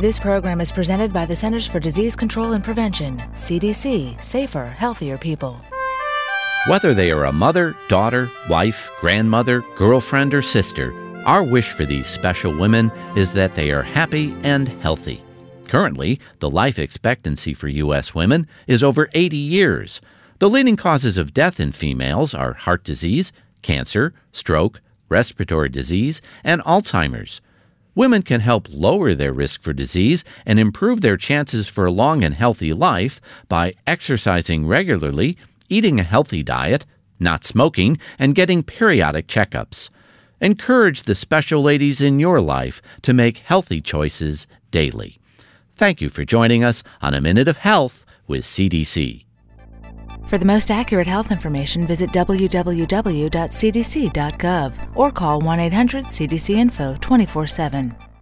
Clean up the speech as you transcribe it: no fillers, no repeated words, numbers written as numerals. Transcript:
This program is presented by the Centers for Disease Control and Prevention, CDC, Safer, Healthier People. Whether they are a mother, daughter, wife, grandmother, girlfriend, or sister, our wish for these special women is that they are happy and healthy. Currently, the life expectancy for U.S. women is over 80 years. The leading causes of death in females are heart disease, cancer, stroke, respiratory disease, and Alzheimer's. Women can help lower their risk for disease and improve their chances for a long and healthy life by exercising regularly, eating a healthy diet, not smoking, and getting periodic checkups. Encourage the special ladies in your life to make healthy choices daily. Thank you for joining us on A Minute of Health with CDC. For the most accurate health information, visit www.cdc.gov or call 1-800-CDC-INFO 24/7.